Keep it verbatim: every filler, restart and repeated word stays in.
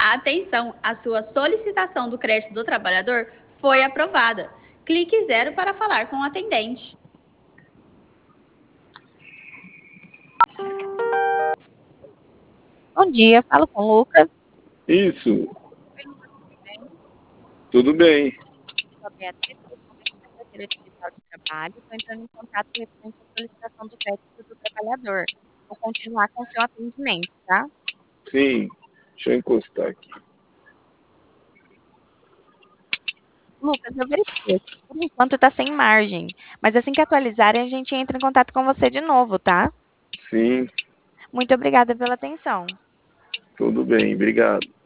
Atenção, a sua solicitação do crédito do trabalhador foi aprovada. Clique zero para falar com o atendente. Bom dia, falo com o Lucas. Isso. Oi, Lucas, tudo bem? Tudo bem. Sou a Beatriz, sou da Secretaria Digital de Trabalho. Estou entrando em contato referente à solicitação do crédito do trabalhador. Vou continuar com o seu atendimento, tá? Sim. Deixa eu encostar aqui. Lucas, eu verifiquei aqui. Por enquanto está sem margem. Mas assim que atualizarem, a gente entra em contato com você de novo, tá? Sim. Muito obrigada pela atenção. Tudo bem. Obrigado.